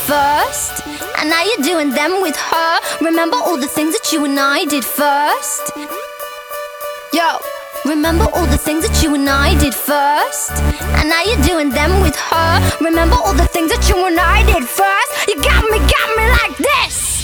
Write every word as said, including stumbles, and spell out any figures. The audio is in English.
first, and now you're doing them with her. Remember all the things that you and I did first. Yo, remember all the things that you and I did first, and now you're doing them with her. Remember all the things that you and I did first. You got me, got me like this.